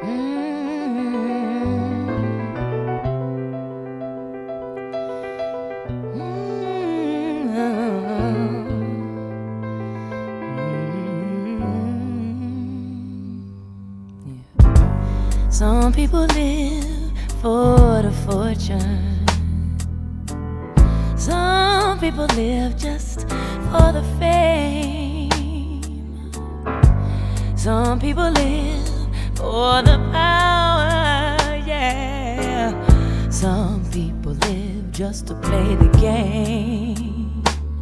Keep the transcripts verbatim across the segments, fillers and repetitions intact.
Some people live for the fortune. Some people live just for the fame. Some people live for the power, yeah. Some people live just to play the game.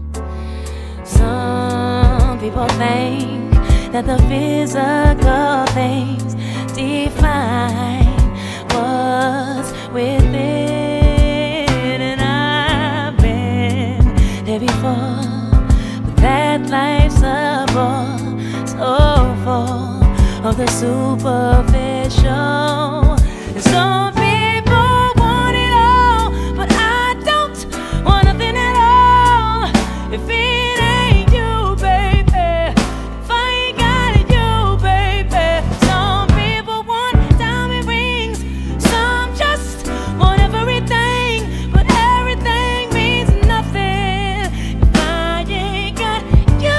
Some people think that the physical things define what's within, and I've been there before, but that life's a bore so full of the superficial. And some people want it all, but I don't want nothing at all. If it ain't you, baby, if I ain't got it, you, baby. Some people want diamond rings, some just want everything, but everything means nothing if I ain't got you.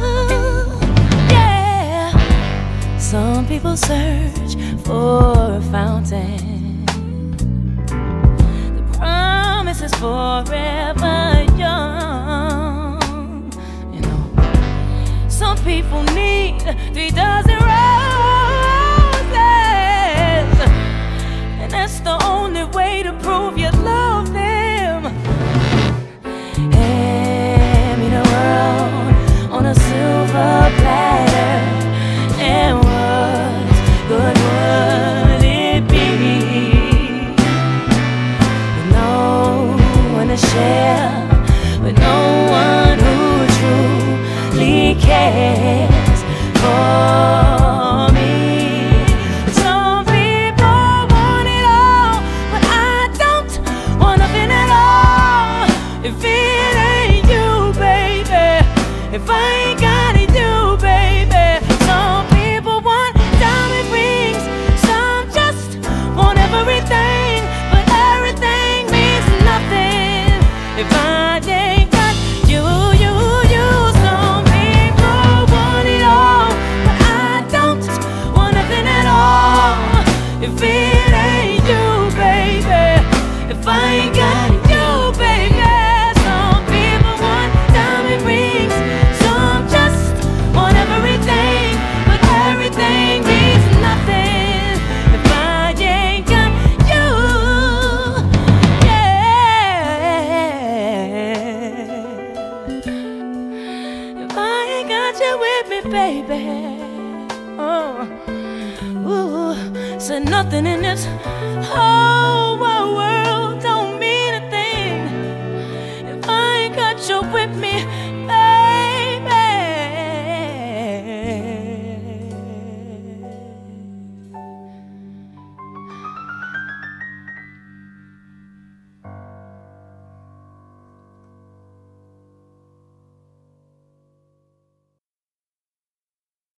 Yeah. Some people search for a fountain. The promise is forever young. You know, some people need three dozen roses, and that's the only way to prove you love them. Hand me the world on a silver platter, and what good would it be with no one to share, with no one who truly cares for me? Some people want it all, but I don't want nothing at all. If it ain't you, baby, if I ain't got it, you, baby. Some people want diamond rings, some just want everything, but everything means nothing if I ain't got you, you, you. Some people want it all, but I don't want nothing at all. If it ain't you, baby, if I ain't got you, baby. Some people want diamond rings, some just want everything, but everything means nothing if I ain't got you. Yeah. If I ain't got you with me, baby. Oh, ooh, said nothing in this whole